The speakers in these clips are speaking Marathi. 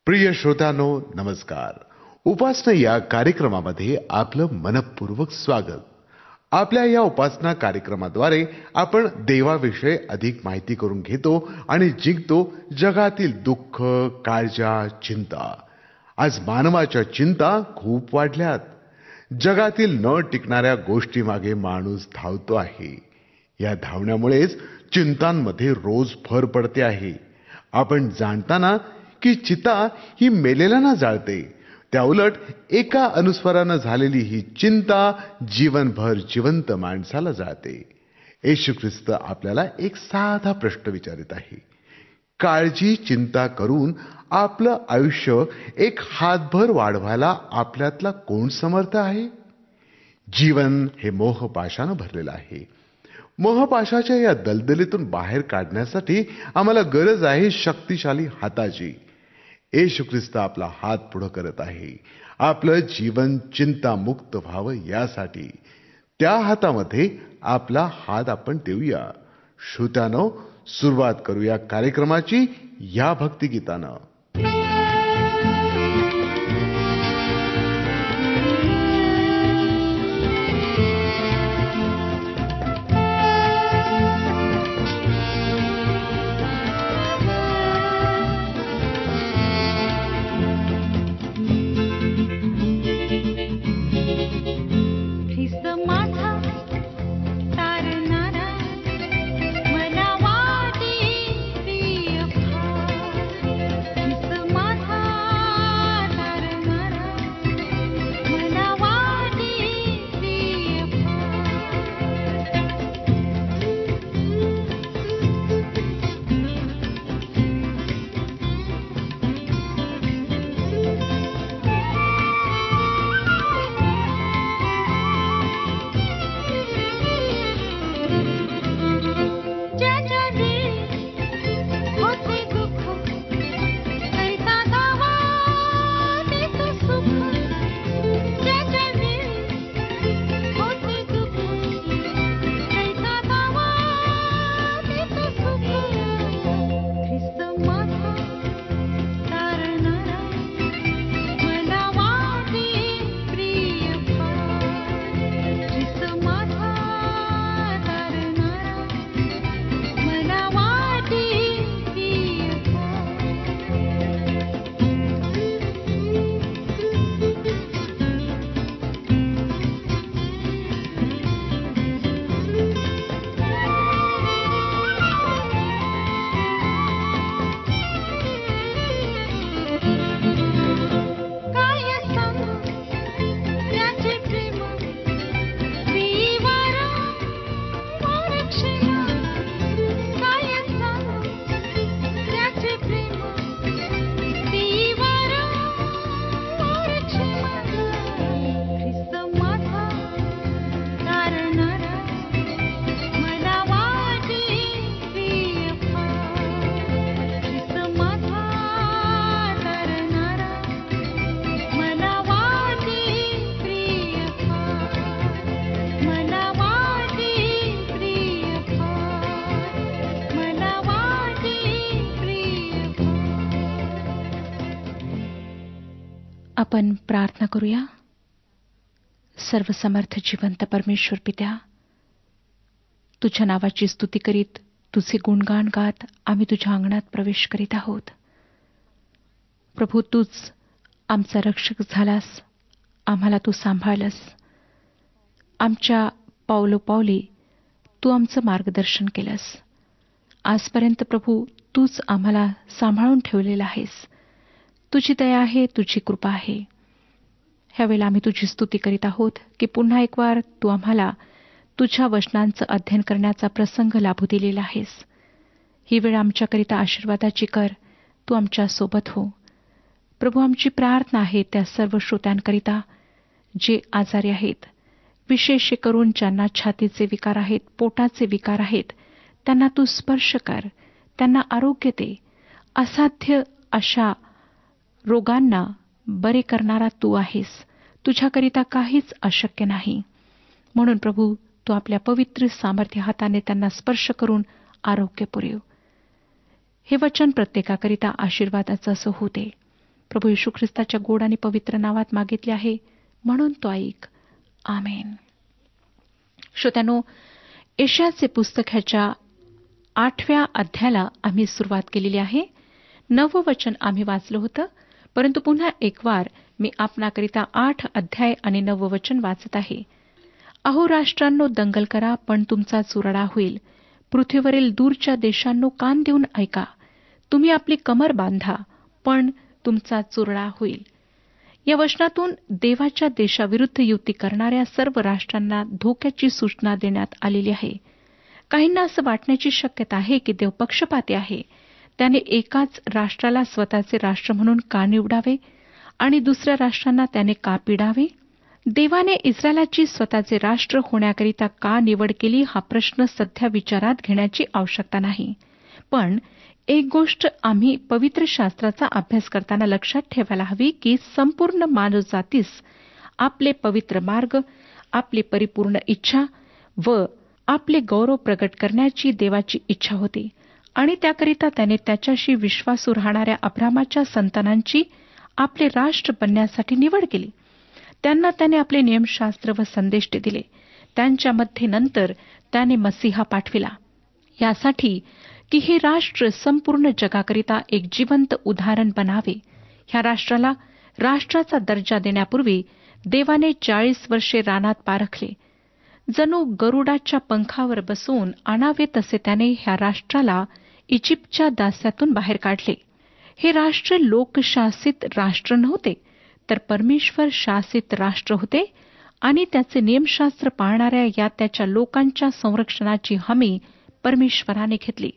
प्रिय श्रोत्यांनो, नमस्कार. उपासना या कार्यक्रमामध्ये आपलं मनपूर्वक स्वागत. आपल्या या उपासना कार्यक्रमाद्वारे आपण देवाविषयी अधिक माहिती करून घेतो आणि जिंकतो जगातील दुःख, काळजा, चिंता. आज मानवाच्या चिंता खूप वाढल्यात. जगातील न टिकणाऱ्या गोष्टीमागे माणूस धावतो आहे. या धावण्यामुळेच चिंतांमध्ये रोज भर पडते आहे. आपण जाणताना की चिता ही मेलेल्यांना जाळते, त्याउलट एका अनुस्वारानं झालेली ही चिंता जीवनभर जिवंत माणसाला जाळते. येशू ख्रिस्त आपल्याला एक साधा प्रश्न विचारित आहे. काळजी चिंता करून आपलं आयुष्य एक हातभर वाढवायला आपल्यातला कोण समर्थ आहे? जीवन हे मोहपाशानं भरलेलं आहे. मोहपाशाच्या या दलदलीतून बाहेर काढण्यासाठी आम्हाला गरज आहे शक्तिशाली हाताची. येशू ख्रिस्त आपला हात पुढे करत आहे, आपलं जीवन चिंतामुक्त व्हावं यासाठी. त्या हातामध्ये आपला हात आपण देऊया. श्रोत्यांनो, सुरुवात करूया कार्यक्रमाची या भक्तिगीतानं. आपण प्रार्थना करूया. सर्वसमर्थ जिवंत परमेश्वर पित्या, तुझ्या नावाची स्तुती करीत, तुझे गुणगान गात आम्ही तुझ्या अंगणात प्रवेश करीत आहोत. प्रभू, तूच आमचा रक्षक झालास, आम्हाला तू सांभाळलंस. आमच्या पावलोपावली तू आमचं मार्गदर्शन केलंस. आजपर्यंत प्रभू तूच आम्हाला सांभाळून ठेवलेलं आहेस. तुझी दया आहे, तुझी कृपा आहे. ह्यावेळेला आम्ही तुझी स्तुती करीत आहोत की पुन्हा एक वार तू आम्हाला तुझ्या वचनांचं अध्ययन करण्याचा प्रसंग लाभू दिलेला आहेस. ही वेळ आमच्याकरिता आशीर्वादाची कर. तू आमच्या सोबत हो. प्रभू, आमची प्रार्थना आहे त्या सर्व श्रोत्यांकरिता जे आजारी आहेत, विशेष करून ज्यांना छातीचे विकार आहेत, पोटाचे विकार आहेत, त्यांना तू स्पर्श कर, त्यांना आरोग्य दे. असाध्य अशा रोगांना बरे करणारा तू आहेस. तुझ्याकरिता काहीच अशक्य नाही. म्हणून प्रभू, तू आपल्या पवित्र सामर्थ्य हाताने त्यांना स्पर्श करून आरोग्य पुरव. हे वचन प्रत्येकाकरिता आशीर्वादाचं असं होऊ दे. प्रभू येशू ख्रिस्ताच्या गोड आणि पवित्र नावात मागितले आहे, म्हणून तो ऐक. आमेन. श्रोत्यानो, यशायाचे पुस्तक ह्याच्या 8व्या अध्यायाला आम्ही सुरुवात केलेली आहे. 9वं वचन आम्ही वाचलं होतं, परंतु पुन्हा एक वार मी आपणाकरिता 8 अध्याय आणि 9वं वचन वाचत आहे. अहो राष्ट्रांनो, दंगल करा, पण तुमचा चुराडा होईल. पृथ्वीवरील दूरच्या देशांनो, कान देऊन ऐका. तुम्ही आपली कमर बांधा, पण तुमचा चुरडा होईल. या वचनातून देवाच्या देशाविरुद्ध युती करणाऱ्या सर्व राष्ट्रांना धोक्याची सूचना देण्यात आलेली आहे. काहींना असं वाटण्याची शक्यता आहे की देव पक्षपाती आहे. त्याने एकाच राष्ट्राला स्वतःचे राष्ट्र म्हणून का निवडावे आणि दुसऱ्या राष्ट्रांना त्याने का पिडावे? देवाने इस्रायलाची स्वतःचे राष्ट्र होण्याकरिता का निवड केली, हा प्रश्न सध्या विचारात घेण्याची आवश्यकता नाही. पण एक गोष्ट आम्ही पवित्र शास्त्राचा अभ्यास करताना लक्षात ठेवायला हवी की संपूर्ण मानवजातीस आपले पवित्र मार्ग, आपली परिपूर्ण इच्छा व आपले गौरव प्रगट करण्याची देवाची इच्छा होती आणि त्याकरिता त्याने त्याच्याशी विश्वासू राहणाऱ्या अब्रामाच्या संतानांची आपले राष्ट्र बनण्यासाठी निवड केली. त्यांना त्याने आपले नियमशास्त्र व संदेश दिले. त्यांच्यामध्ये नंतर त्याने मसीहा पाठविला, यासाठी की हे राष्ट्र संपूर्ण जगाकरिता एक जिवंत उदाहरण बनावे. ह्या राष्ट्राला राष्ट्राचा दर्जा देण्यापूर्वी देवाने 40 वर्षे रानात पारखले. जणू गरुडाच्या पंखावर बसवून आणावे तसे त्याने ह्या राष्ट्राला इजिप्तच्या दास्यातून बाहेर काढले. हे राष्ट्र लोकशासित राष्ट्र नव्हते, तर परमेश्वर शासित राष्ट्र होते आणि त्याचे नियमशास्त्र पाळणाऱ्या या त्याच्या लोकांच्या संरक्षणाची हमी परमेश्वराने घेतली.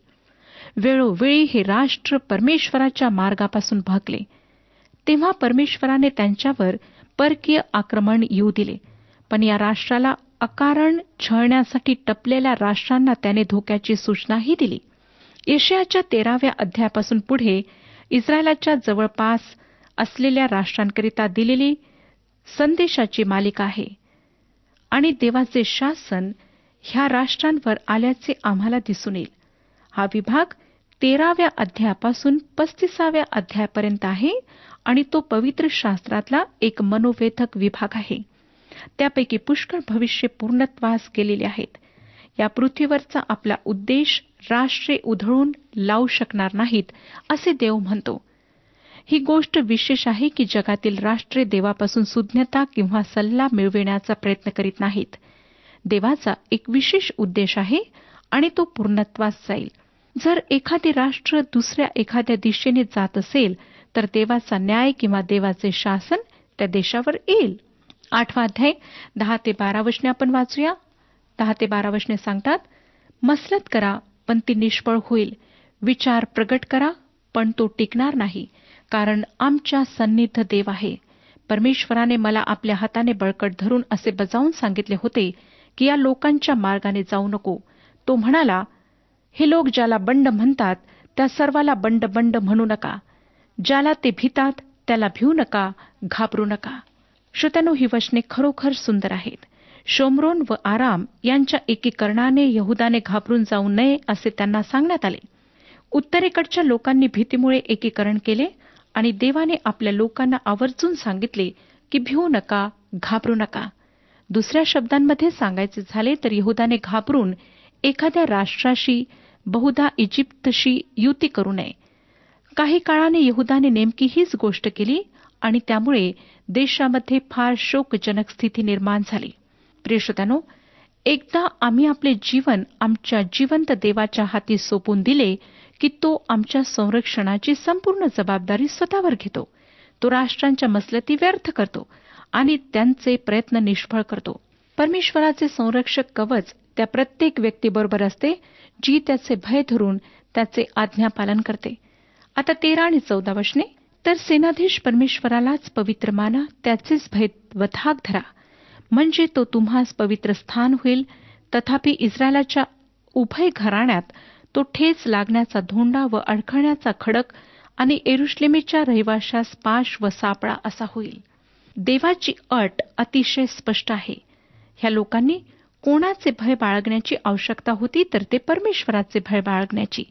वेळोवेळी हे राष्ट्र परमेश्वराच्या मार्गापासून भटकले. तेव्हा परमेश्वराने त्यांच्यावर परकीय आक्रमण येऊ दिले. पण या राष्ट्राला अकारण छळण्यासाठी टपलेल्या राष्ट्रांना त्याने धोक्याची सूचनाही दिली. यशायाच्या 13व्या अध्यायापासून पुढे इस्रायलाच्या जवळपास असलेल्या राष्ट्रांकरिता दिलेली संदेशाची मालिका आहे आणि देवाचे शासन ह्या राष्ट्रांवर आल्याचे आम्हाला दिसून येईल. हा विभाग 13व्या अध्यायापासून 35व्या अध्यायापर्यंत आहे आणि तो पवित्र शास्त्रातला एक मनोवेधक विभाग आहे. त्यापैकी पुष्कळ भविष्य पूर्णत्वास गेलेले आहेत. या पृथ्वीवरचा आपला उद्देश राष्ट्रे उधळून लावू शकणार नाहीत असे देव म्हणतो. ही गोष्ट विशेष आहे की जगातील राष्ट्रे देवापासून सुज्ञता किंवा सल्ला मिळविण्याचा प्रयत्न करीत नाहीत. देवाचा एक विशेष उद्देश आहे आणि तो पूर्णत्वास जाईल. जर एखादे राष्ट्र दुसऱ्या एखाद्या दिशेने जात असेल तर देवाचा न्याय किंवा देवाचे शासन त्या देशावर येईल. 8वां अध्याय 10 ते 12 वचने आपण वाचूया. 10 ते 12 वचने सांगतात, मसलत करा पण ती निष्फळ होईल. विचार प्रगट करा पण तो टिकणार नाही, कारण आमच्या सन्निध देव आहे. परमेश्वराने मला आपल्या हाताने बळकट धरून असे बजावून सांगितले होते की या लोकांच्या मार्गाने जाऊ नको. तो म्हणाला, हे लोक ज्याला बंड म्हणतात त्या सर्वाला बंड बंड म्हणू नका. ज्याला ते भितात त्याला भिवू नका, घाबरू नका. श्रोत्यानो, ही वचने खरोखर सुंदर आहेत. शोमरोन व आराम यांच्या एकीकरणाने यहुदाने घाबरून जाऊ नये असे त्यांना सांगण्यात आले. उत्तरेकडच्या लोकांनी भीतीमुळे एकीकरण केले आणि देवाने आपल्या लोकांना आवर्जून सांगितले की भिवू नका, घाबरू नका. दुसऱ्या शब्दांमध्ये सांगायचे झाले तर यहुदाने घाबरून एखाद्या राष्ट्राशी, बहुधा इजिप्तशी युती करू नये. काही काळाने यहुदाने नेमकी हीच गोष्ट केली आणि त्यामुळे देशामध्ये फार शोकजनक स्थिती निर्माण झाली. प्रिय श्रोत्यानो, एकदा आम्ही आपले जीवन आमच्या जिवंत देवाच्या हाती सोपवून दिले की तो आमच्या संरक्षणाची संपूर्ण जबाबदारी स्वतःवर घेतो. तो राष्ट्रांच्या मसलती व्यर्थ करतो आणि त्यांचे प्रयत्न निष्फळ करतो. परमेश्वराचे संरक्षक कवच त्या प्रत्येक व्यक्तीबरोबर असते जी त्याचे भय धरून त्याचे आज्ञापालन करते. आता 13 आणि 14 वचने, तर सेनाधीश परमेश्वरालाच पवित्र माना, त्याचेच भय व धाक धरा, म्हणजे तो तुम्हास पवित्र स्थान होईल. तथापि इस्रायलाच्या उभय घराण्यात तो ठेच लागण्याचा धोंडा व अडखळण्याचा खडक आणि यरुश्लेमीच्या रहिवाशास पाश व सापळा असा होईल. देवाची अट अतिशय स्पष्ट आहे. ह्या लोकांनी कोणाचे भय बाळगण्याची आवश्यकता होती तर ते परमेश्वराचे भय बाळगण्याची.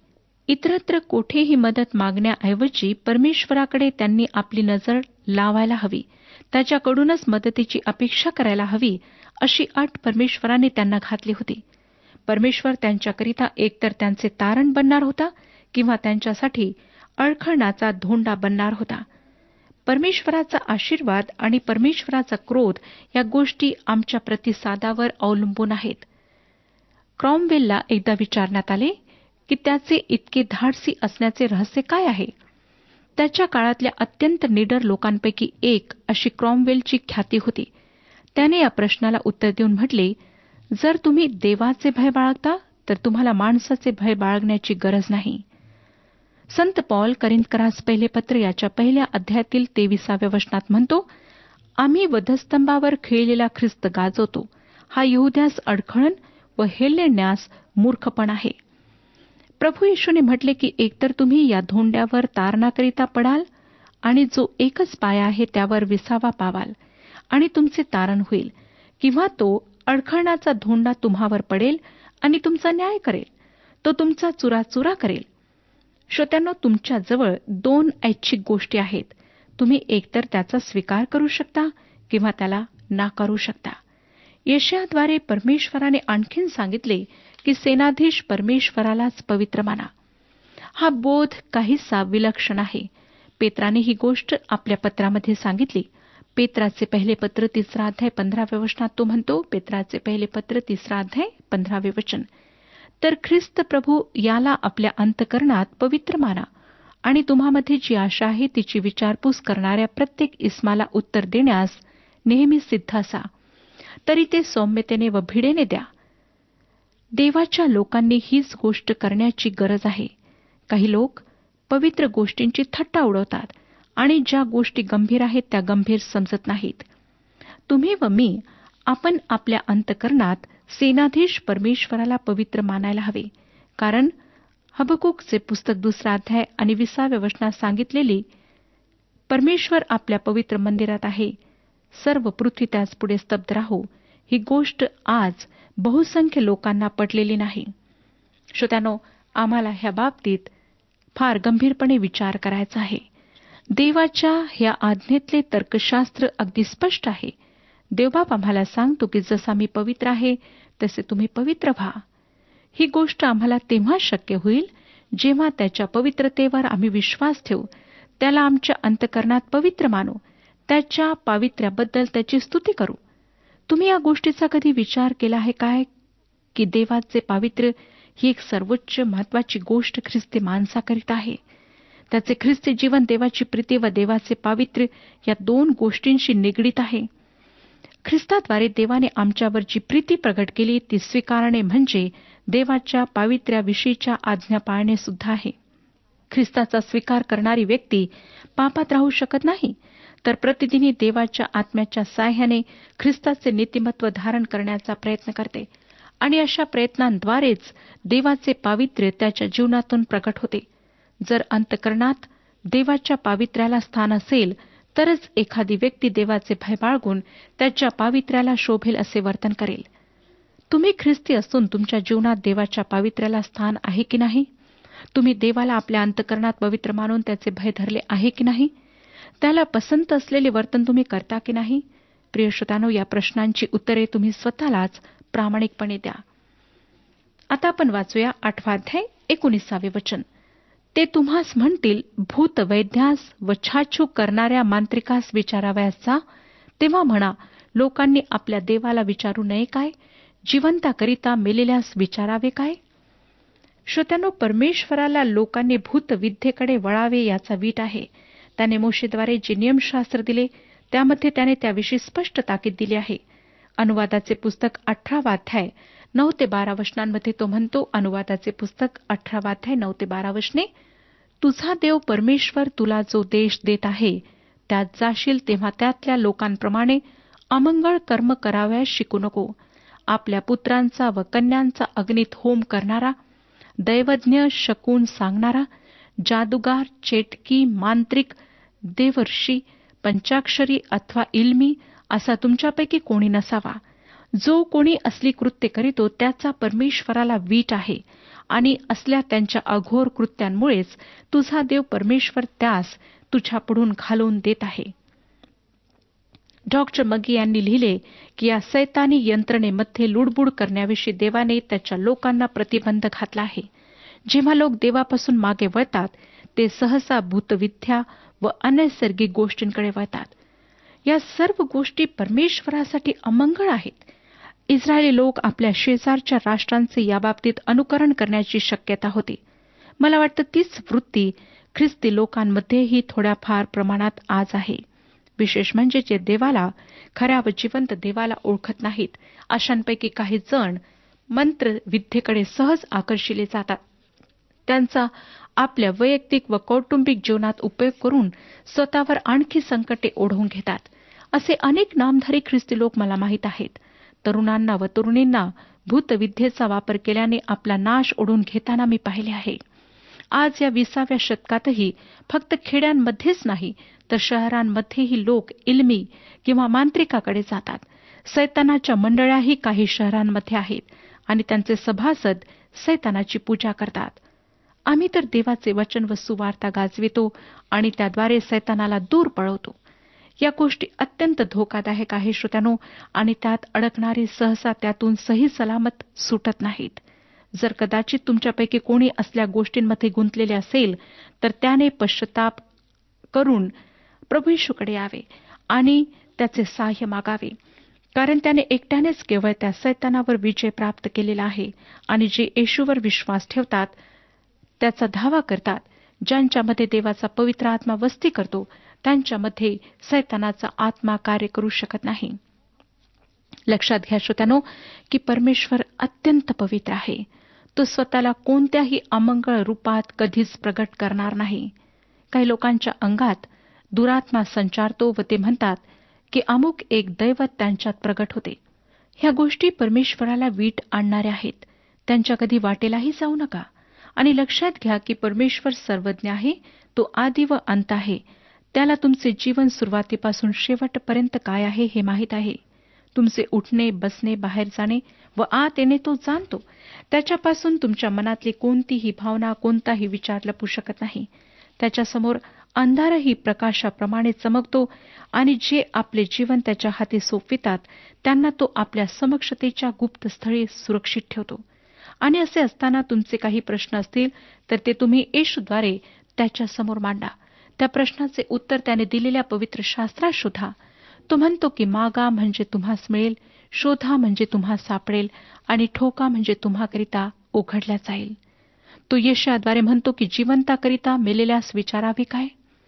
इतरत्र कोठेही मदत मागण्याऐवजी परमेश्वराकडे त्यांनी आपली नजर लावायला हवी, त्याच्याकडूनच मदतीची अपेक्षा करायला हवी, अशी अट परमेश्वराने त्यांना घातली होती. परमेश्वर त्यांच्याकरिता एकतर त्यांचे तारण बनणार होता किंवा त्यांच्यासाठी अडखळणाचा धोंडा बनणार होता. परमेश्वराचा आशीर्वाद आणि परमेश्वराचा क्रोध या गोष्टी आमच्या प्रतिसादावर अवलंबून आहेत. क्रॉमवेलला एकदा विचारण्यात आले की त्याचे इतके धाडसी असण्याचे रहस्य काय आहे. त्याच्या काळातल्या अत्यंत निडर लोकांपैकी एक अशी क्रॉमवेलची ख्याती होती. त्याने या प्रश्नाला उत्तर देऊन म्हटले, जर तुम्ही देवाचे भय बाळगता तर तुम्हाला माणसाचे भय बाळगण्याची गरज नाही. संत पॉल करिंथकरास पहिले पत्र याच्या पहिल्या अध्यायातील 23व्या वचनात म्हणतो, आम्ही वधस्तंभावर खिळलेला ख्रिस्त गाजवतो, हा यहुद्यास अडखळण व हेलण्यास मूर्खपण आहे. प्रभू येशूने म्हटले की एकतर तुम्ही या धोंड्यावर तारणाकरिता पडाल आणि जो एकच पाया आहे त्यावर विसावा पावाल आणि तुमचे तारण होईल, किंवा तो अडखळणाचा धोंडा तुम्हावर पडेल आणि तुमचा न्याय करेल, तो तुमचा चुराचुरा करेल. श्रोत्यांनो, तुमच्याजवळ 2 ऐच्छिक गोष्टी आहेत. तुम्ही एकतर त्याचा स्वीकार करू शकता किंवा त्याला नाकारू शकता. यशायाद्वारे परमेश्वराने आणखीन सांगितले की सेनाधीश परमेश्वरालाच पवित्र माना. हा बोध काहीसा विलक्षण आहे. पेत्राने ही गोष्ट आपल्या पत्रामध्ये सांगितली. पेत्राचे पहिले पत्र 3 अध्याय 15व्या वचनात तो म्हणतो, पेत्राचे पहिले पत्र 3 अध्याय 15वे वचन, तर ख्रिस्त प्रभू याला आपल्या अंतःकरणात पवित्र माना आणि तुम्हामध्ये जी आशा आहे तिची विचारपूस करणाऱ्या प्रत्येक इस्माला उत्तर देण्यास नेहमी सिद्ध असा, तरी ते सौम्यतेने व भिडेने द्या. देवाच्या लोकांनी हीच गोष्ट करण्याची गरज आहे. काही लोक पवित्र गोष्टींची थट्टा उडवतात आणि ज्या गोष्टी गंभीर आहेत त्या गंभीर समजत नाहीत. तुम्ही व मी आपण आपल्या अंतःकरणात सेनाधीश परमेश्वराला पवित्र मानायला हवे, कारण हबकुकचे पुस्तक 2 अध्याय आणि 20व्या वचनात सांगितलेली परमेश्वर आपल्या पवित्र मंदिरात आहे, सर्व पृथ्वी त्याच पुढे स्तब्ध राहो, ही गोष्ट आज बहुसंख्य लोकांना पटलेली नाही. श्रोत्यानो, आम्हाला ह्या बाबतीत फार गंभीरपणे विचार करायचा आहे. देवाच्या ह्या आज्ञेतले तर्कशास्त्र अगदी स्पष्ट आहे. देवबाप आम्हाला सांगतो की जसा मी पवित्र आहे तसे तुम्ही पवित्र व्हा. ही गोष्ट आम्हाला तेव्हा शक्य होईल जेव्हा त्याच्या पवित्रतेवर आम्ही विश्वास ठेवू, त्याला आमच्या अंतःकरणात पवित्र मानू, त्याच्या पावित्र्याबद्दल त्याची स्तुती करू. तुम्ही या गोष्टीचा कधी विचार केला आहे काय की देवाचे पावित्र्य ही एक सर्वोच्च महत्वाची गोष्ट ख्रिस्ती माणसाकरिता आहे. त्याचे ख्रिस्ती जीवन देवाची प्रीती व देवाचे पावित्र्य या 2 गोष्टींशी निगडीत आहे. ख्रिस्ताद्वारे देवाने आमच्यावर जी प्रीती प्रगट केली ती स्वीकारणे म्हणजे देवाच्या पावित्र्याविषयीच्या आज्ञा पाळणे सुद्धा आहे. ख्रिस्ताचा स्वीकार करणारी व्यक्ती पापात राहू शकत नाही, तर प्रतिदिनी देवाच्या आत्म्याच्या साह्याने ख्रिस्ताचे नीतिमत्व धारण करण्याचा प्रयत्न करते आणि अशा प्रयत्नांद्वारेच देवाचे पावित्र्य त्याच्या जीवनातून प्रकट होते. जर अंतःकरणात देवाच्या पावित्र्याला स्थान असेल तरच एखादी व्यक्ती देवाचे भय बाळगून त्याच्या पावित्र्याला शोभेल असे वर्तन करेल. तुम्ही ख्रिस्ती असून तुमच्या जीवनात देवाच्या पावित्र्याला स्थान आहे की नाही? तुम्ही देवाला आपल्या अंतःकरणात पवित्र मानून त्याचे भय धरले आहे की नाही? त्याला पसंत असलेले वर्तन तुम्ही करता की नाही? प्रिय श्रोत्यानो, या प्रश्नांची उत्तरे तुम्ही स्वतःलाच प्रामाणिकपणे द्या. आता आपण वाचूया 8 अध्याय 19 वचन. ते तुम्हास म्हणतील, भूत वैद्यास व छाछूक करणाऱ्या मांत्रिकास विचारावयास जा, तेव्हा म्हणा, लोकांनी आपल्या देवाला विचारू नये काय? जिवंताकरिता मेलेल्यास विचारावे काय? श्रोत्यानो, परमेश्वराला लोकांनी भूतविद्येकडे वळावे याचा वीट आहे. त्याने मोशेद्वारे जे नियमशास्त्र दिले त्यामध्ये त्याने त्याविषयी स्पष्ट ताकीद दिली आहे. अनुवादाचे पुस्तक 18 अध्याय 9 ते 12 वचनांमध्ये तो म्हणतो, अनुवादाचे पुस्तक 18 अध्याय 9 ते 12 वचने, तुझा देव परमेश्वर तुला जो देश देत आहे त्यात जाशील तेव्हा त्यातल्या लोकांप्रमाणे अमंगळ कर्म करावयास शिकू नको. आपल्या पुत्रांचा व कन्यांचा अग्नीत होम करणारा, दैवज्ञ, शकून सांगणारा, जादूगार, चेटकी, मांत्रिक, देवर्षी, पंचाक्षरी अथवा इल्मी असा तुमच्यापैकी कोणी नसावा. जो कोणी असली कृत्य करीतो त्याचा परमेश्वराला वीट आहे आणि असल्या त्यांच्या अघोर कृत्यांमुळेच तुझा देव परमेश्वर त्यास तुझ्यापुढून घालवून देत आहे. डॉक्टर मगी यांनी लिहिले की या सैतानी यंत्रणेमध्ये लुडबुड करण्याविषयी देवाने त्याच्या लोकांना प्रतिबंध घातला आहे. जेव्हा लोक देवापासून मागे वळतात ते सहसा भूतविद्या व अनैसर्गिक गोष्टींकडे वळतात. या सर्व गोष्टी परमेश्वरासाठी अमंगळ आहेत. इस्रायली लोक आपल्या शेजारच्या राष्ट्रांचे याबाबतीत अनुकरण करण्याची शक्यता होती. मला वाटतं तीच वृत्ती ख्रिस्ती लोकांमध्येही थोड्याफार प्रमाणात आज आहे. विशेष म्हणजे जे देवाला, खऱ्या व जिवंत देवाला ओळखत नाहीत, अशांपैकी काही जण मंत्रविद्येकडे सहज आकर्षिले जातात. त्यांचा आपल्या वैयक्तिक व कौटुंबिक जीवनात उपयोग करून स्वतःवर आणखी संकटे ओढवून घेतात. असे अनेक नामधारी ख्रिस्ती लोक मला माहीत आहेत. तरुणांना व तरुणींना भूतविद्येचा वापर केल्याने आपला नाश ओढून घेताना मी पाहिले आहे. आज या 20व्या शतकातही फक्त खेड्यांमध्येच नाही तर शहरांमध्येही लोक इल्मी किंवा मांत्रिकाकडे जातात. सैतानाच्या मंडळ्याही काही शहरांमध्ये आहेत आणि त्यांचे सभासद सैतानाची पूजा करतात. आम्ही तर देवाचे वचन व सुवार्ता गाजवितो आणि त्याद्वारे सैतानाला दूर पळवतो. या गोष्टी अत्यंत धोकादायक आहे श्रोत्यानो, आणि त्यात अडकणारे सहसा त्यातून सही सलामत सुटत नाहीत. जर कदाचित तुमच्यापैकी कोणी असल्या गोष्टींमध्ये गुंतलेले असेल तर त्याने पश्चाताप करून प्रभू येशूकडे यावे आणि त्याचे सहाय्य मागावे, कारण त्याने एकट्यानेच केवळ त्या सैतानावर विजय प्राप्त केलेला आहे. आणि जे येशूवर विश्वास ठेवतात, त्याचा धावा करतात, ज्यांच्यामध्ये देवाचा पवित्र आत्मा वस्ती करतो, त्यांच्यामध्ये सैतानाचा आत्मा कार्य करू शकत नाही. लक्षात घ्या श्रोत्यानो की परमेश्वर अत्यंत पवित्र आहे. तो स्वतःला कोणत्याही अमंगळ रूपात कधीच प्रगट करणार नाही. काही लोकांच्या अंगात दुरात्मा संचारतो व ते म्हणतात की अमुक एक दैवत त्यांच्यात प्रगट होते. ह्या गोष्टी परमेश्वराला वीट आणणाऱ्या आहेत. त्यांच्या कधी वाटेलाही जाऊ नका. आणि लक्षात घ्या की परमेश्वर सर्वज्ञ आहे. तो आदी व अंत आहे. त्याला तुमचे जीवन सुरुवातीपासून शेवटपर्यंत काय आहे हे माहीत आहे. तुमचे उठणे, बसणे, बाहेर जाणे व आत येणे तो जाणतो. त्याच्यापासून तुमच्या मनातली कोणतीही भावना, कोणताही विचार लपू शकत नाही. त्याच्यासमोर अंधारही प्रकाशाप्रमाणे चमकतो आणि जे आपले जीवन त्याच्या हाती सोपवितात त्यांना तो आपल्या समक्षतेच्या गुप्त स्थळी सुरक्षित ठेवतो. आणि असे असताना तुमचे काही प्रश्न असतील तर ते तुम्ही येशूद्वारे त्याच्यासमोर मांडा. त्या प्रश्नाचे उत्तर त्याने दिलेल्या पवित्र शास्त्रात शोधा. तो म्हणतो की मागा म्हणजे तुम्हास मिळेल, शोधा म्हणजे तुम्हा सापडेल आणि ठोका म्हणजे तुम्हाकरिता उघडल्या जाईल. तो यशाद्वारे म्हणतो की जिवंताकरिता मेलेल्यास विचारावे काय.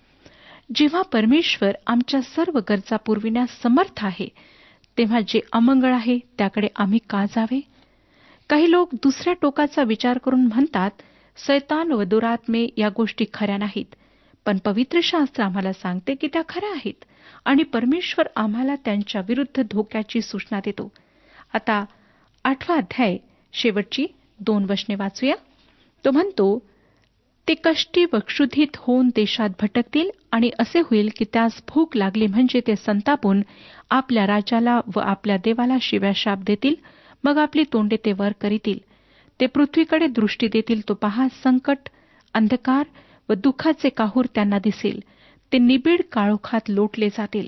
जेव्हा परमेश्वर आमच्या सर्व गरजा पुरविण्यास समर्थ आहे तेव्हा जे अमंगळ आहे त्याकडे आम्ही का जावे. काही लोक दुसऱ्या टोकाचा विचार करून म्हणतात, सैतान व दुरात्मे या गोष्टी खऱ्या नाहीत, पण पवित्र शास्त्र आम्हाला सांगते की त्या खऱ्या आहेत आणि परमेश्वर आम्हाला त्यांच्या विरुद्ध धोक्याची सूचना देतो. आता 8वा अध्याय शेवटची 2 वचने वाचूया. तो म्हणतो, ते कष्टी व क्षुधित होऊन देशात भटकतील आणि असे होईल की त्यास भूक लागली म्हणजे ते संतापून आपल्या राजाला व आपल्या देवाला शिव्याशाप देतील. मग आपली तोंडे ते वर करीतील. ते पृथ्वीकडे दृष्टी देतील. तो पहा, संकट, अंधकार व दुःखाचे काहूर त्यांना दिसेल. ते निबिड काळोखात लोटले जातील.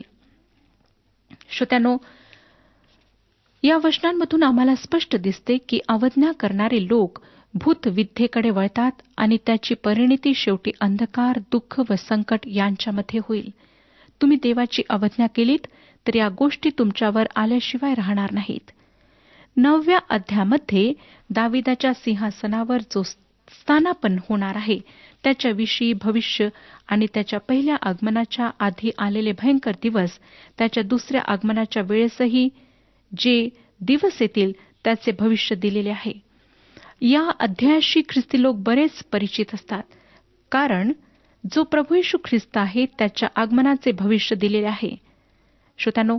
श्रोत्यानो, या वचनांमधून आम्हाला स्पष्ट दिसते की अवज्ञा करणारे लोक भूतविद्येकडे वळतात आणि त्याची परिणिती शेवटी अंधकार, दुःख व संकट यांच्यामध्ये होईल. तुम्ही देवाची अवज्ञा केलीत तर या गोष्टी तुमच्यावर आल्याशिवाय राहणार नाहीत. 9व्या अध्यायामध्ये दाविदाच्या सिंहासनावर जो स्थानापन्न होणार आहे त्याच्याविषयी भविष्य आणि त्याच्या पहिल्या आगमनाच्या आधी आलेले भयंकर दिवस, त्याच्या दुसऱ्या आगमनाच्या वेळेसही जे दिवस येतील त्याचे भविष्य दिलेले आहे. या अध्यायाशी ख्रिस्ती लोक बरेच परिचित असतात, कारण जो प्रभू येशू ख्रिस्त आहे त्याच्या आगमनाचे भविष्य दिलेले आहे. श्रोत्यानो,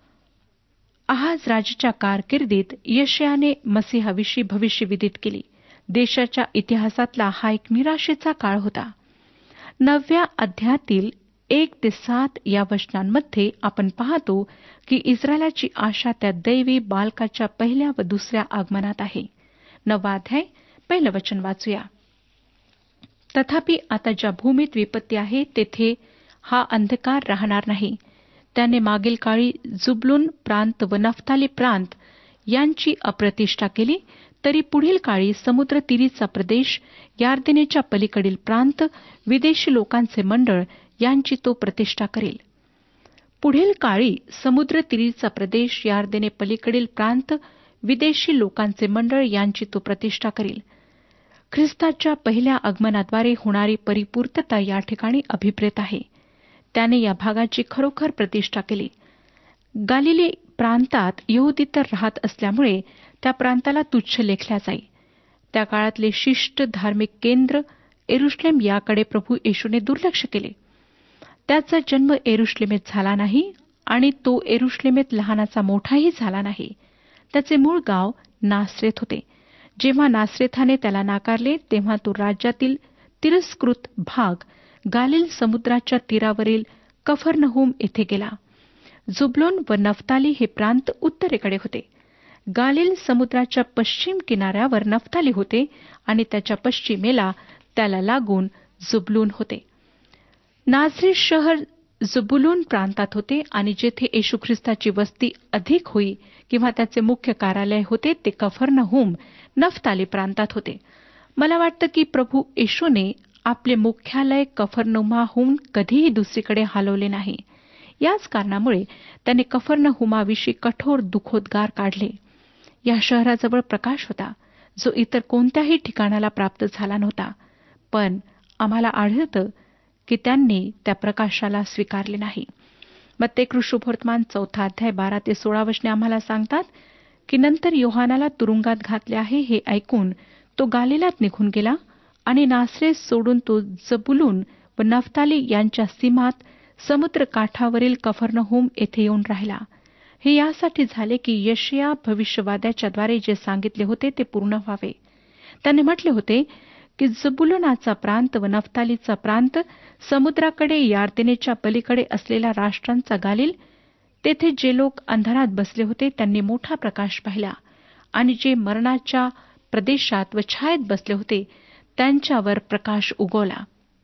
आहाज राजाच्या कारकिर्दीत यशायाने मसीहाविषयी भविष्य विदित केली. देशाच्या इतिहासातला हा एक निराशेचा काळ होता. 9व्या अध्यायातील 1-7 या वचनांमध्ये आपण पाहतो की इस्रायलाची आशा त्या दैवी बालकाच्या पहिल्या व दुसऱ्या आगमनात आहे. 9 अध्याय 1 वचन वाचूया. तथापि आता ज्या भूमीत विपत्ती आहे तेथे हा अंधकार राहणार नाही. त्याने मागील काळी जुबलून प्रांत व नफ्ताली प्रांत यांची अप्रतिष्ठा केली, तरी पुढील काळी समुद्रतीरीचा प्रदेश, यार्देनेच्या पलीकडील प्रांत, विदेशी लोकांचे मंडळ यांची तो प्रतिष्ठा करेल. पुढील काळी समुद्रतीरीचा प्रदेश, यार्देने पलीकडील प्रांत, विदेशी लोकांचे मंडळ यांची तो प्रतिष्ठा करेल. ख्रिस्ताच्या पहिल्या आगमनाद्वारे होणारी परिपूर्तता या ठिकाणी अभिप्रेत आहे. त्याने या भागाची खरोखर प्रतिष्ठा केली. गालिली प्रांतात यहुदी तर राहत असल्यामुळे त्या प्रांताला तुच्छ लेखल्या जाई. त्या काळातले शिष्ट धार्मिक केंद्र येरुशलेम याकडे प्रभू येशूने दुर्लक्ष केले. त्याचा जन्म येरुशलेमेत झाला नाही आणि तो येरुशलेमेत लहानाचा मोठाही झाला नाही. त्याचे मूळ गाव नासरेत होते. जेव्हा नासरेथाने त्याला नाकारले तेव्हा तो राज्यातील तिरस्कृत भाग गालिल समुद्राच्या तीरावरील कफरनहूम येथे गेला. जुबलोन व नफ्ताली हे प्रांत उत्तरेकडे होते. गालिल समुद्राच्या पश्चिम किनाऱ्यावर नफ्ताली होते आणि त्याच्या पश्चिमेला त्याला लागून जुबलून होते. नाझरेत शहर जुबुलून प्रांतात होते आणि जेथे येशू ख्रिस्ताची वस्ती अधिक होई किंवा त्याचे मुख्य कार्यालय होते ते कफरनहूम नफ्ताली प्रांतात होते. मला वाटतं की प्रभू येशूने आपले मुख्यालय कफरनहूमाहून कधीही दुसरीकडे हलवले नाही. याच कारणामुळे त्याने कफरनहूमाविषयी कठोर दुखोद्गार काढले. या शहराजवळ प्रकाश होता जो इतर कोणत्याही ठिकाणाला प्राप्त झाला नव्हता, पण आम्हाला आढळतं की त्यांनी त्या प्रकाशाला स्वीकारले नाही. मत्तेय शुभवर्तमान 4 अध्याय 12 ते 16 वचने आम्हाला सांगतात की नंतर योहानाला तुरुंगात घातले आहे हे ऐकून तो गालिलात निघून गेला आणि नासरेत सोडून तो जबुलून व नफ्ताली यांच्या सीमात समुद्र काठावरील कफरनहूम येथे येऊन राहिला. हे यासाठी झाले की यशया भविष्यवाद्याच्याद्वारे जे सांगितले होते ते पूर्ण व्हावे. त्याने म्हटले होते की जबुलूनाचा प्रांत व नफ्तालीचा प्रांत, समुद्राकडे यार्देनेच्या पलीकडे असलेल्या राष्ट्रांचा गालिल, तेथे जे लोक अंधारात बसले होते त्यांनी मोठा प्रकाश पाहिला आणि जे मरणाच्या प्रदेशात व छायेत बसले होते त्यांच्यावर प्रकाश उगवला.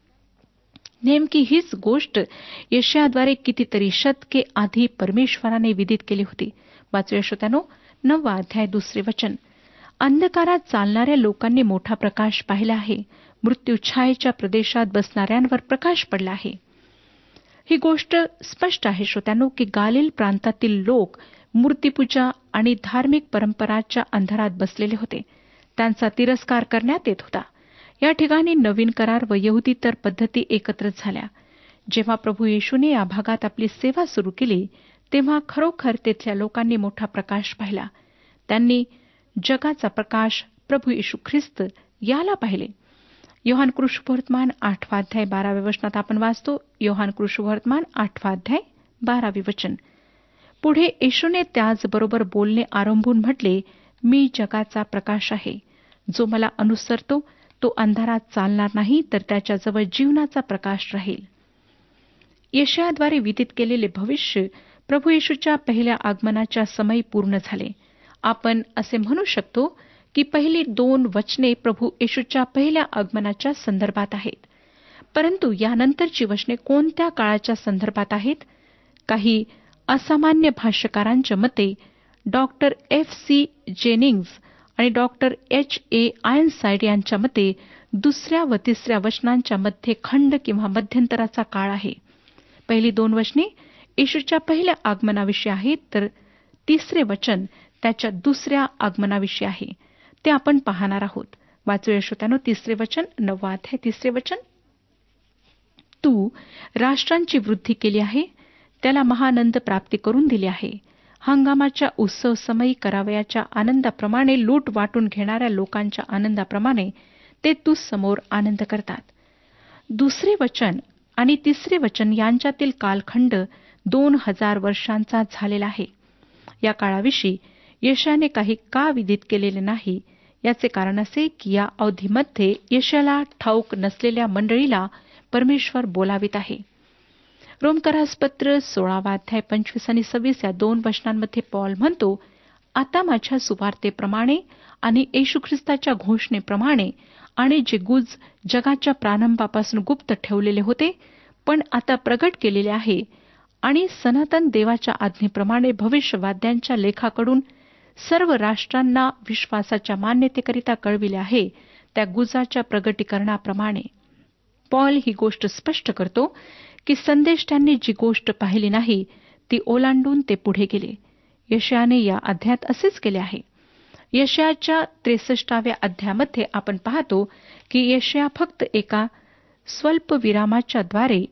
नेमकी हीच गोष्ट यशयाद्वारे कितीतरी शतके आधी परमेश्वराने विदित केली होती. वाचूया श्रोत्यानो, 9 अध्याय 2 वचन. अंधकारात चालणाऱ्या लोकांनी मोठा प्रकाश पाहिला आहे. मृत्यू छायेच्या प्रदेशात बसणाऱ्यांवर प्रकाश पडला आहे. ही गोष्ट स्पष्ट आहे श्रोत्यानो की गालिल प्रांतातील लोक मूर्तीपूजा आणि धार्मिक परंपराच्या अंधारात बसलेले होते. त्यांचा तिरस्कार करण्यात येत होता. या ठिकाणी नवीन करार व यहुदीतर पद्धती एकत्र झाल्या. जेव्हा प्रभू येशूने या भागात आपली सेवा सुरू केली तेव्हा खरोखर तेथल्या लोकांनी मोठा प्रकाश पाहिला. त्यांनी जगाचा प्रकाश प्रभू येशू ख्रिस्त याला पाहिले. योहान कृष्णवर्तमान 8 अध्याय 12 वचनात आपण वाचतो. योहान कृष्णवर्तमान 8 अध्याय 12 वचन. पुढे येशूने त्याचबरोबर बोलणे आरंभून म्हटले, मी जगाचा प्रकाश आहे. जो मला अनुसरतो तो अंधारात चालणार नाही, तर त्याच्याजवळ जीवनाचा प्रकाश राहील. यशयाद्वारे विदित केलेले भविष्य प्रभू येशूच्या पहिल्या आगमनाच्या समयी पूर्ण झाले. आपण असे म्हणू शकतो की पहिली 2 वचने प्रभू येशूच्या पहिल्या आगमनाच्या संदर्भात आहेत. परंतु यानंतरची वचने कोणत्या काळाच्या संदर्भात आहेत? काही असामान्य भाष्यकारांच्या मते डॉक्टर F.C. जेनिंग्ज आणि डॉक्टर H.A. आयन्साइड यांच्या मते 2 व 3 वचनांच्या मध्ये खंड किंवा मध्यंतराचा काळ आहे. पहिली 2 वचने येशूच्या पहिल्या आगमनाविषयी आहेत, तर 3 वचन त्याच्या दुसऱ्या आगमनाविषयी आहे. ते आपण पाहणार आहोत. वाचूया श्रोत्यानो 3 वचन, 9 अध्याय 3 वचन. तू राष्ट्रांची वृद्धी केली आहे, त्याला महानंद प्राप्ती करून दिली आहे. हंगामाच्या उत्सव समयी करावयाच्या आनंदाप्रमाणे, लूट वाटून घेणाऱ्या लोकांच्या आनंदाप्रमाणे ते तू समोर आनंद करतात. 2 वचन आणि 3 वचन यांच्यातील कालखंड 2000 वर्षांचा झालेला आहे. या काळाविषयी यशाने काही का विदित केलेले नाही याचे कारण असे की या अवधीमध्ये यशाला ठाऊक नसलेल्या मंडळीला परमेश्वर बोलावित आहे. रोमकरास पत्र 16 अध्याय 25 आणि 26 या 2 वचनांमध्ये पॉल म्हणतो, आता माझ्या सुवार्तेप्रमाणे आणि येशू ख्रिस्ताच्या घोषणेप्रमाणे आणि जे गुज जगाच्या प्रारंभापासून गुप्त ठेवलेले होते पण आता प्रगट केलेले आहे आणि सनातन देवाच्या आज्ञेप्रमाणे भविष्यवाद्यांच्या लेखाकडून सर्व राष्ट्रांना विश्वासाच्या मान्यतेकरिता कळविले आहे, त्या गुजाच्या प्रगटीकरणाप्रमाणे. पॉल ही गोष्ट स्पष्ट करतो की संदेश त्यांनी जी गोष्ट पाहिली नाही ती ओलांडून ते पुढे गेले. यशायाने या अध्यायात असेच केले आहे. यशायाच्या 63व्या अध्यायामध्ये आपण पाहतो की यशाया फक्त एका स्वल्प विरामाच्या द्वारे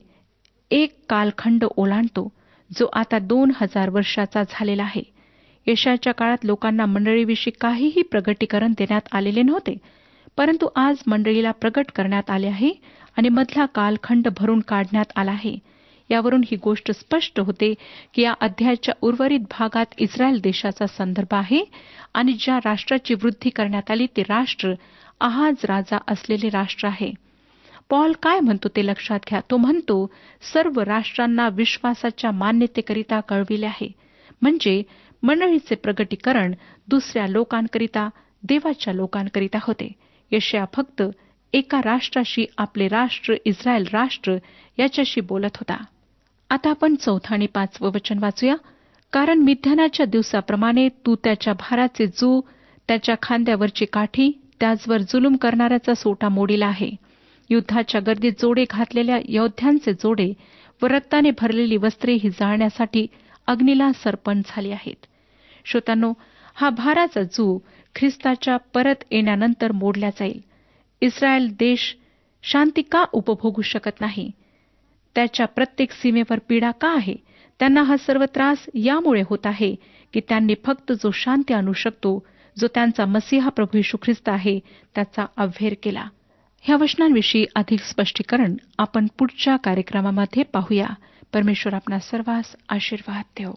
एक कालखंड ओलांडतो जो आता 2000 वर्षाचा झालेला आहे. यशायाच्या काळात लोकांना मंडळीविषयी काहीही प्रगटीकरण देण्यात आलेले नव्हते, परंतु आज मंडळीला प्रगट करण्यात आले आहे आणि मधला कालखंड भरून काढण्यात आला आहे. यावरून ही गोष्ट स्पष्ट होते की या अध्यायाच्या उर्वरित भागात इस्रायल देशाचा संदर्भ आहे आणि ज्या राष्ट्राची वृद्धी करण्यात आली ते राष्ट्र आहाज राजा असलेले राष्ट्र आहे. पॉल काय म्हणतो ते लक्षात घ्या. तो म्हणतो, सर्व राष्ट्रांना विश्वासाच्या मान्यतेकरिता कळविले आहे. म्हणजे मंडळीचे प्रगटीकरण दुसऱ्या लोकांकरिता, देवाच्या लोकांकरिता होते. यशाया फक्त एका राष्ट्राशी, आपले राष्ट्र इस्रायल राष्ट्र याच्याशी बोलत होता. आता आपण 4 आणि 5 वचन वाचूया. कारण मिद्यानाच्या दिवसाप्रमाणे तू त्याच्या भाराचे जू, त्याच्या खांद्यावरची काठी, त्याचवर जुलूम करणाऱ्याचा सोटा मोडीला आहे. युद्धाच्या गर्दीत जोडे घातलेल्या योद्ध्यांचे जोडे व रक्ताने भरलेली वस्त्रे ही जाळण्यासाठी अग्नीला सर्पण झाली आहेत. श्रोत्यांनो, हा भाराचा जू ख्रिस्ताच्या परत येण्यानंतर मोडला जाईल. इस्रायल देश शांती का उपभोगू शकत नाही? त्याच्या प्रत्येक सीमेवर पीडा का आहे? त्यांना हा सर्व त्रास यामुळे होत आहे की त्यांनी फक्त जो शांती आणू शकतो, जो त्यांचा मसीहा प्रभू येशू ख्रिस्त आहे, त्याचा अव्हेर केला. ह्या वचनांविषयी अधिक स्पष्टीकरण आपण पुढच्या कार्यक्रमामध्ये पाहूया. परमेश्वर आपणा सर्वांस आशीर्वाद देवो.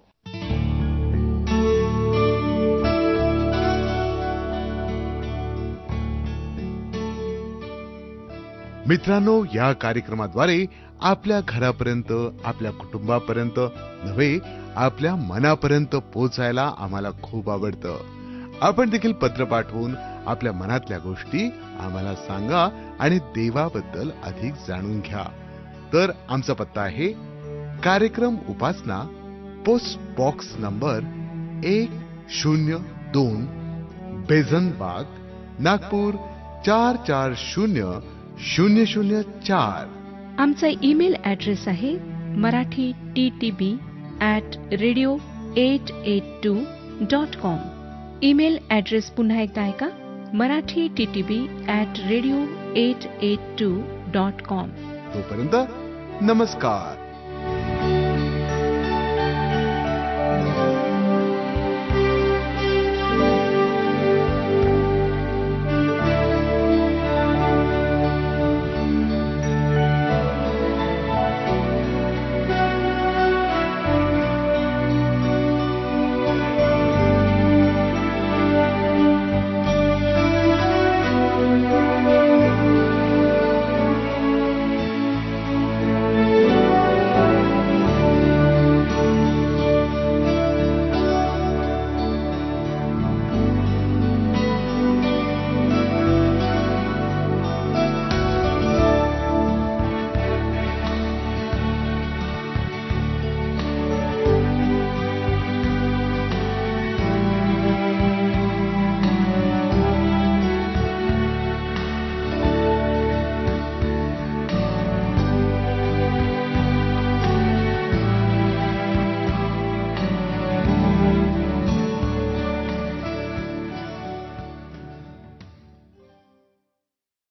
मित्रांनो, या कार्यक्रमाद्वारे आपल्या घरापर्यंत, आपल्या कुटुंबापर्यंत नव्हे, आपल्या मनापर्यंत पोहोचायला आम्हाला खूप आवडतं. आपण देखील पत्र पाठवून आपल्या मनातल्या गोष्टी आम्हाला सांगा आणि देवाबद्दल अधिक जाणून घ्या. तर आमचा पत्ता आहे कार्यक्रम Upasana, post box number 102, Bezonbagh, Nagpur 440004. आमचा ईमेल ॲड्रेस आहे marathi@radio882.com. ईमेल ॲड्रेस पुन्हा एकदा ऐका, marathi@radio882.com. तोपर्यंत नमस्कार.